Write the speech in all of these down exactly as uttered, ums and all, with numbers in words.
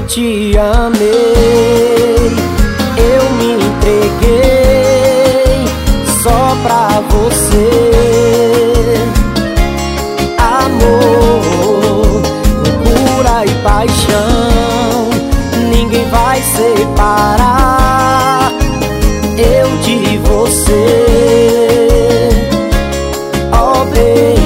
te amei, eu me entreguei só pra você. Amor, loucura e paixão, ninguém vai separar eu de você. Oh baby,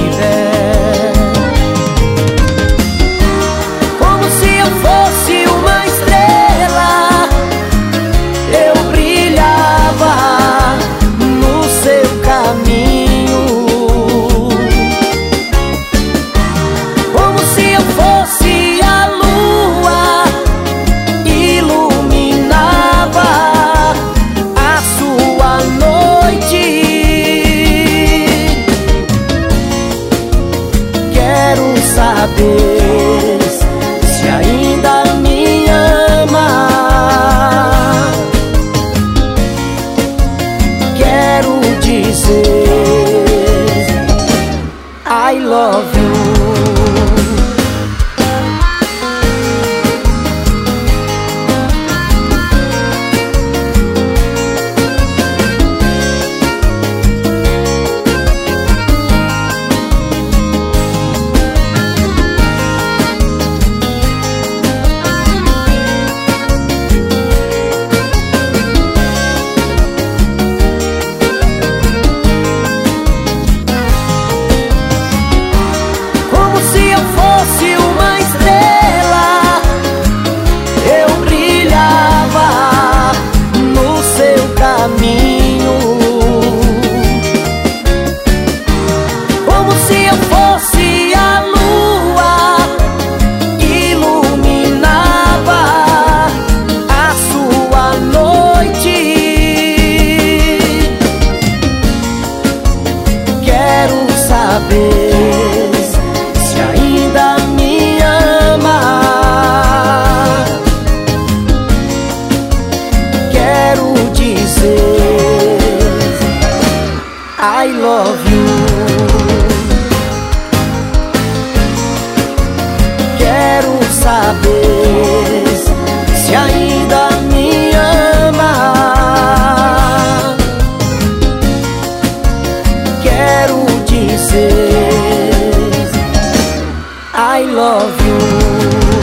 como se eu fosse uma estrela, eu brilhava no seu caminho. Como se eu fosse a lua, iluminava a sua noite. Quero saber se ainda me ama. Quero dizer I love you. Se uma estrela, eu brilhava no seu caminho. Como se eu fosse a lua, iluminava a sua noite. Quero saber se ainda me ama. Quero dizer I love you. Quero saber se ainda me ama. Quero dizer I love you.